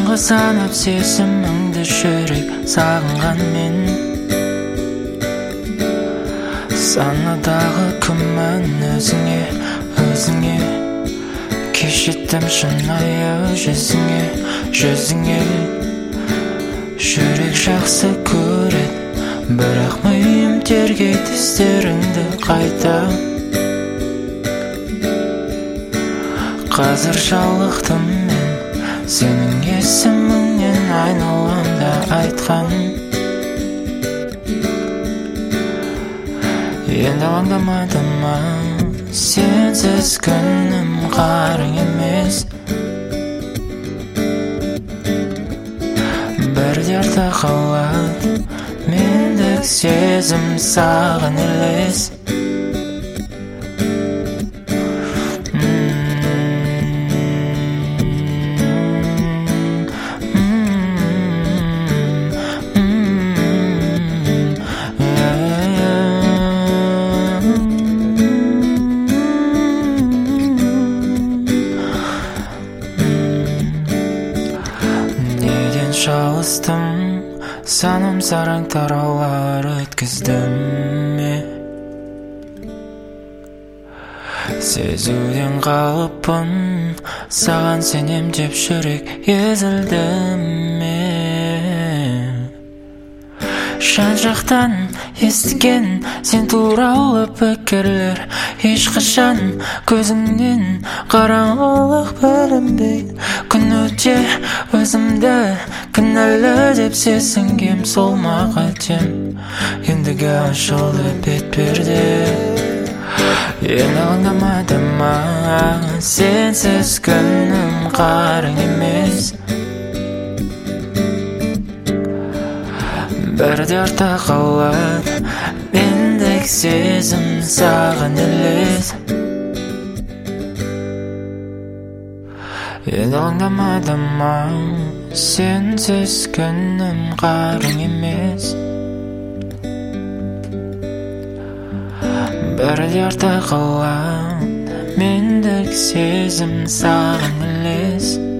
Санға санап сезіміңді жүрек сағынған мен. Санадағы күмән өзіңе кешеттім шынайы жүзіңе жүрек жақсы көреді, бірақ миым тергейді істеріңді қайта. Қазір жалықтым мен сенің есіміңнен айналамда айтқан. Енді алаңдамады ма, сенсіз күнім қарың емес. Бірде арта қалады мендік сезім саған елес. Шалыстым, саным сараң тараулар өткіздім ме? Сезуден қалыппын, саған сенем деп жүрек езілді ме? Жан-жақтан естіген сен туралы пікірлер, ешқашан көзіңнен қараңғылық білінбейді. Күн өте өзімді кінәлі деп сезінгем, сол ма қатем? Ендігі ашылды бет перде. Енді алаңдамады ма, сенсіз күнім қарың емес. Бірде арта қалады мендік сезім саған елес. Енді алаңдамады ма, сенсіз күнім қарың емес. Бірде арта қалады мендік сезім саған елес.